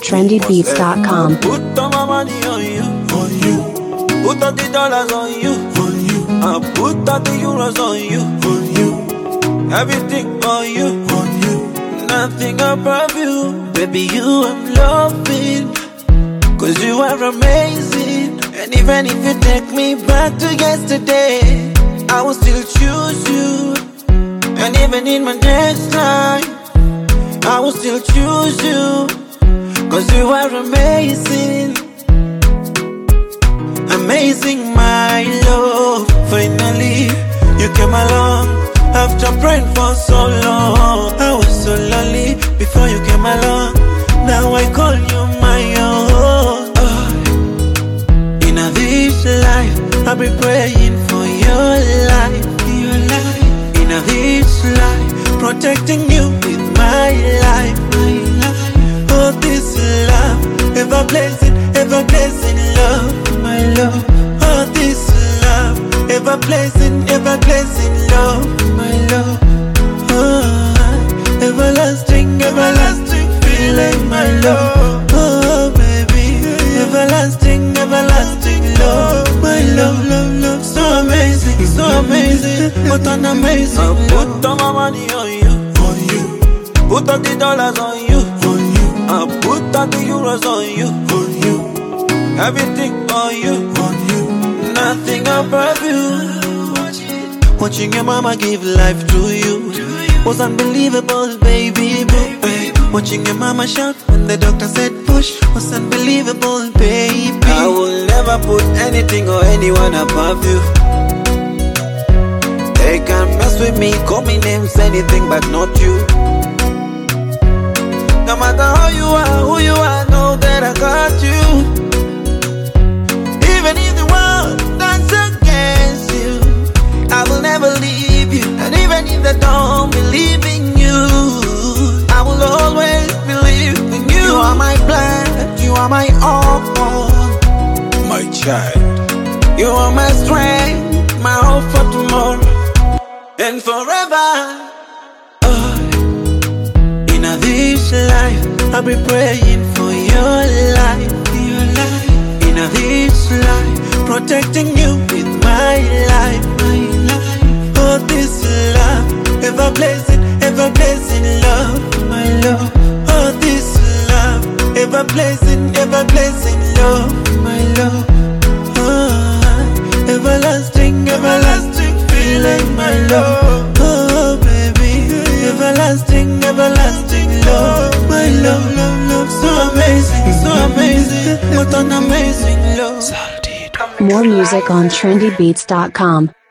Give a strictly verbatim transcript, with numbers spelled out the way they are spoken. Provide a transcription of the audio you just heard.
trendy beats dot com. Put all my money on you, on you. Put all the dollars on you, on you. I put all the euros on you, on you. Everything on you, on you. Nothing above you, baby. You I'm loving, 'cause you are amazing. And even if you take me back to yesterday, I will still choose you. And even in my next life, I will still choose you, 'cause you are amazing. Amazing, my love. Finally, you came along after praying for so long. I was so lonely before you came along. Now I call you my own. Oh. In this life, I'll be praying for your life, your life. In this life, protecting you with my life, my life. Oh, this love, ever blessing, ever blessing love, my love. Oh, this love, ever blessing, ever blessing love, my love. Oh, everlasting, everlasting feeling, my love. Oh, baby, everlasting, everlasting love, my love, love, love. So amazing, so amazing, what an amazing love. I put all my money on you, on you. Put all the dollars on you, on you. I put all the euros on you, on you. Everything on you, on you. Nothing above you. Watching your mama give life to you was unbelievable, baby, baby. Watching your mama shout when the doctor said push was unbelievable, baby. I will never put anything or anyone above you. They can mess with me, call me names, anything but not you. No matter how you are, who you are, know that I got you. Even if the world turns against you, I will never leave you. And even if they don't believe in you, I will always believe in you. You are my blood, you are my all, my child. you are my strength, my hope for tomorrow and forever. Oh, in this life, I'll be praying for your life, your life. In this life, protecting you with my life, my life. Oh, this love, ever blessing, ever blessing love, my love. Oh, this love, ever blessing, ever blessing love, my love. Oh, everlasting, everlasting feeling, my love. Oh, baby, everlasting, everlasting love, my love, love, love. So amazing, so amazing, what an amazing love. More music on trendy beats dot com.